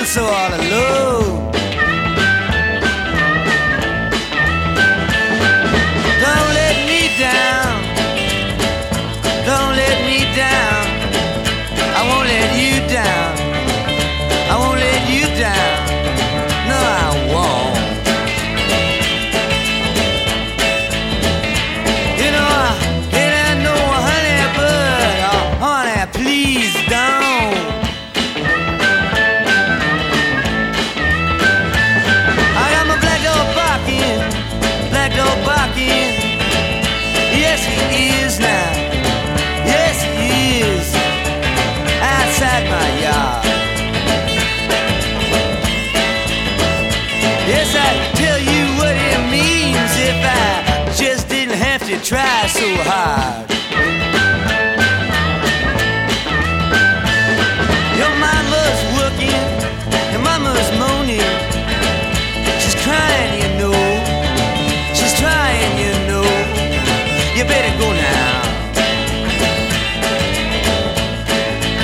so all alone. Don't let me down. Don't let me down. I won't let you down. I won't let you down. No, I won't. You know, it ain't no honey, but honey, please don't. I got my black dog barking, black dog barking. Yes, he is now. Yes, he is. Outside my yard. Yes, I tell you what it means if I just didn't have to try so hard. Your mama's working, your mama's moaning. She's crying, you know. She's trying, you know. You better go now.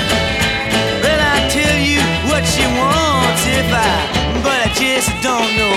Well, I tell you what she wants but I just don't know